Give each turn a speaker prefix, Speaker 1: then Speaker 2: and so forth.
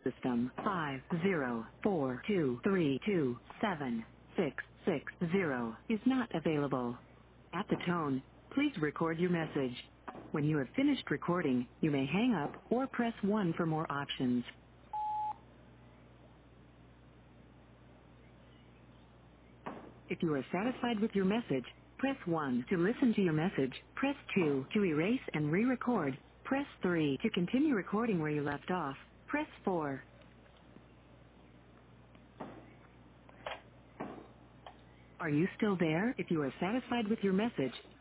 Speaker 1: system 50423276660 is not available. At the tone, please record your message. When you have finished recording, you may hang up or press 1 for more options. If you are satisfied with your message, press 1 to listen to your message. Press 2 to erase and re-record. Press 3 to continue recording where you left off. Press 4. Are you still there? If you are satisfied with your message,